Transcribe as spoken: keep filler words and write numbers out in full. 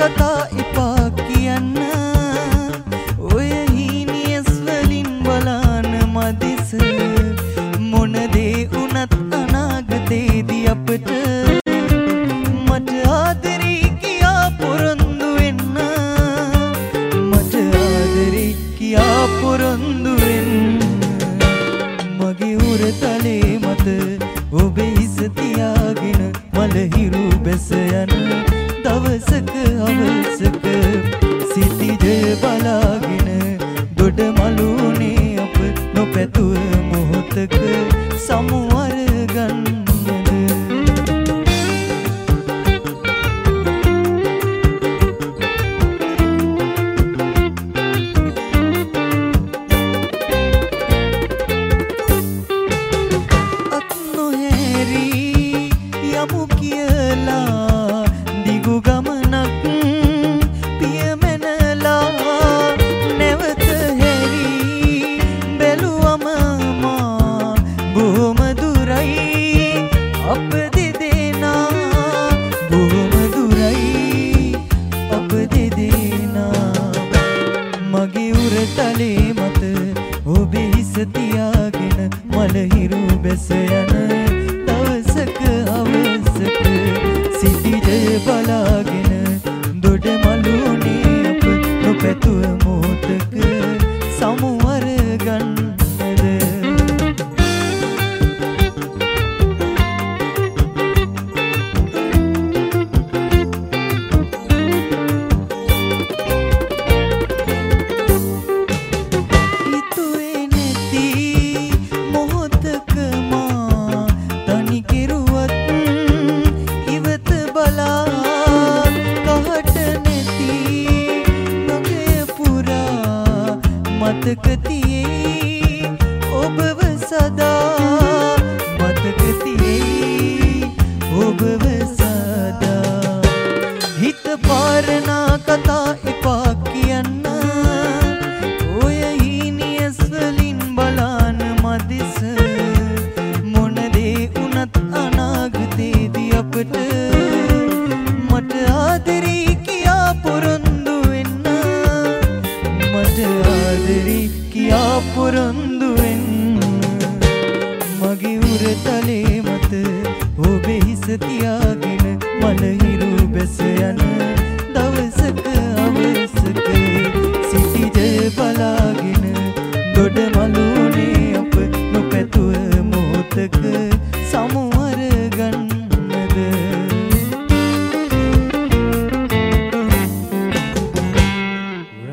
කතා එපා කියන්න ඔය හීනියස් වලින් බලන මදිස මොන දේ වුණත් අනාගතේදී අපට මට ආදරේ කියා පොරොන්දු වෙන්න මට ආදරේ කියා පොරොන්දු වෙන්න මගේ උරතලේ මත ඔබේ හිස තියාගෙන මලහිරු බැස යන දවසක අවසක සිටිජය බලාගෙන දොඩ මලුනේ අප නොපැතුව මොහොතක සමුවර ගන්නද අත් නොහැරි යමු කියලා දිගු ගමනක් පියමැනලා නැවත හැරි බැලුවම මා බොහොම දුරයි අප දෙදෙනා බොහොම දුරයි අප දෙදෙනා මගේ උරතලේ මත ඔබේ හිස තියාගෙන මලහිරු බැස යන දවසක අවසක සිටිජය බලාගෙන දොඩ මලුනේ අප නොපැතුව මොහොතක සමුවර ගන්නද හිතුවේ නැති මොහොතක මා තනි කෙරුවත් ඉවත බලා කහට නැති නගය පුරා මතක තියේ ඔබව සදා මතක තියේ ඔබව සදා හිත පාරනා කතා එපා කියන්න ඔය හීනියස් වලින් බලන මදිස මොන දේ වුණත් අනාගතේදී අපට මට ආදරේ කියා පොරොන්දු වෙන්න මට ආදරේ කියා පොරොන්දු වෙන්න මගේ උරතලේ මත ඔබේ හිස තියාගෙන මලහිරු බැස යන දවසක අවසක සිටිජය බලාගෙන දොඩ මලුනේ අප නොපැතුව මොහොතක